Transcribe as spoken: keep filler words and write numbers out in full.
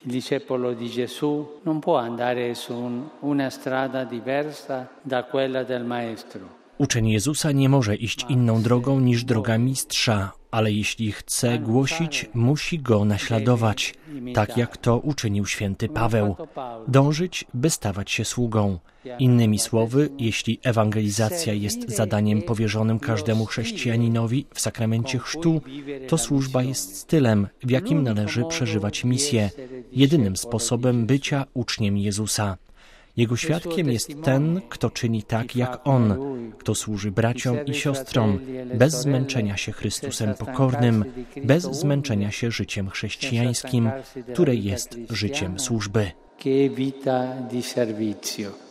Il discepolo di Gesù non può andare su una strada diversa da quella del Maestro. Uczeń Jezusa nie może iść inną drogą niż droga Mistrza, ale jeśli chce głosić, musi Go naśladować, tak jak to uczynił święty Paweł, dążyć, by stawać się sługą. Innymi słowy, jeśli ewangelizacja jest zadaniem powierzonym każdemu chrześcijaninowi w sakramencie chrztu, to służba jest stylem, w jakim należy przeżywać misję, jedynym sposobem bycia uczniem Jezusa. Jego świadkiem jest ten, kto czyni tak jak On, kto służy braciom i siostrom, bez zmęczenia się Chrystusem pokornym, bez zmęczenia się życiem chrześcijańskim, które jest życiem służby.